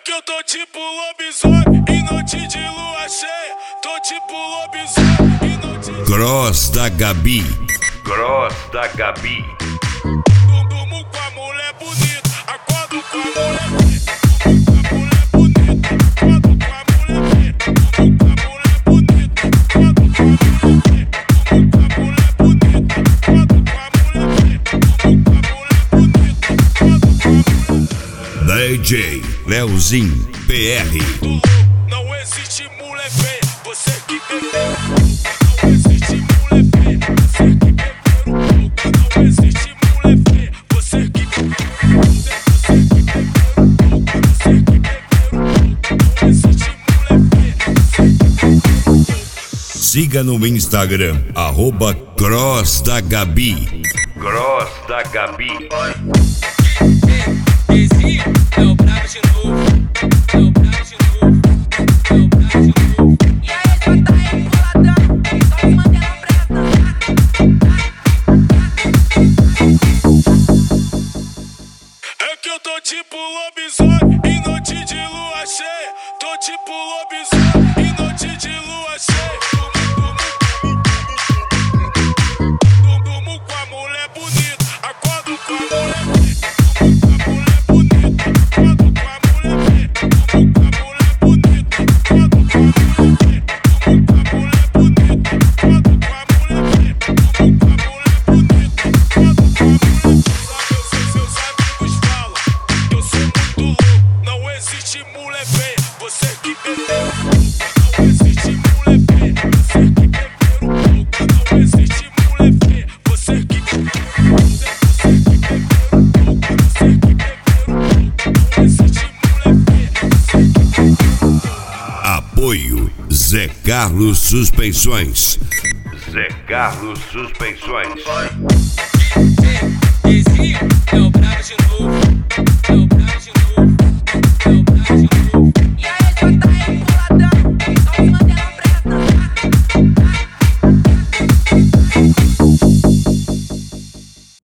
que eu tô tipo lobisomem em noite de lua cheia. Tô tipo lobisomem em noite de... Cross da Gabi. Cross da Gabi. Durmo com a mulher bonita, acordo com a mulher bonita. Durmo com a mulher bonita, acordo com a mulher bonita. Durmo com a mulher bonita, acordo com a mulher bonita. Durmo com a mulher bonita, acordo com a mulher bonita. DJ Leozinho PR. Não existe mulher feia, você que bebeu. Não existe mulher feia, você que bebeu. Não existe mulher feia, você que bebeu. Você que bebeu. Você que bebeu. Não existe mulher feia, você que bebeu. Siga no Instagram, @Cross da Gabi. Cross da Gabi. Vizinho, é o brabo de novo. É o brabo de novo. É o brabo de novo. E aí, JR boladão, só me mantendo preta. É que eu tô tipo lobisomem em noite de lua cheia. Tô tipo lobisomem em noite de lua cheia. Durmo com a mulher bonita, acordo com a mulher bonita. Durmo com a mulher bonita, acordo com a mulher bonita. Durmo com a mulher bonita, acordo com a mulher bonita. Durmo com a mulher bonita, acordo com a mulher bonita. Durmo com a mulher bonita, acordo com a mulher bonita. Seus amigos falam que eu sou muito louco. Não existe mulher feia, você que bebeu. Não existe mulher feia, você que bebeu. Não existe mulher feia, você que bebeu. Você que bebeu. Você que bebeu. Não existe mulher feia, você que bebeu. Apoio Zé Carlos Suspensões. Zé Carlos Suspensões.